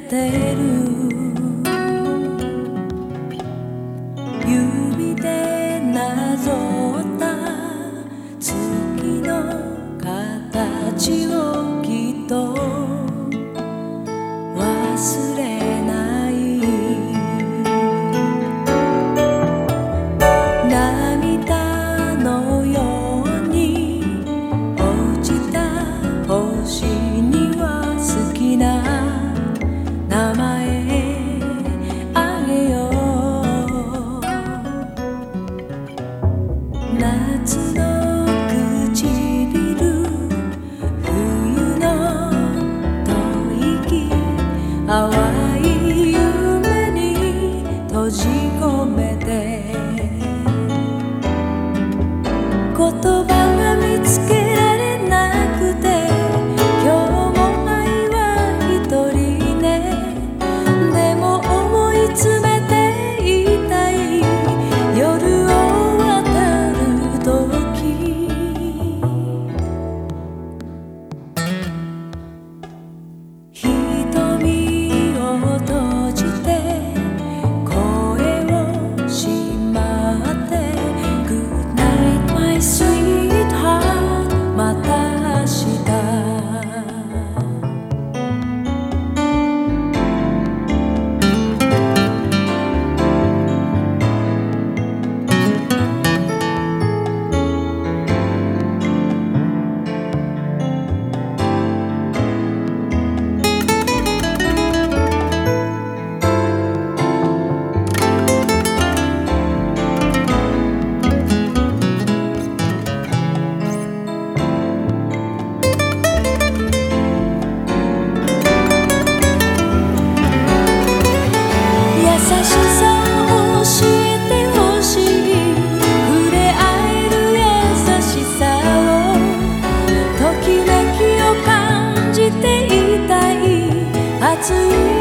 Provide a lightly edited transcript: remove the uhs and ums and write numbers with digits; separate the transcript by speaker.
Speaker 1: てる指でなぞった月の形をきっと忘れない涙のように落ちた星には好きな名前あげよう夏の唇冬の吐息淡い夢に閉じ込めて言葉が見つけられなくて今日も愛は一人ねでも思い詰めていたい夜を渡る時瞳を閉じて声をしまって Good night my sweetheart また明日優しさを教えてほしい触れ合える優しさをときめきを感じていたい熱い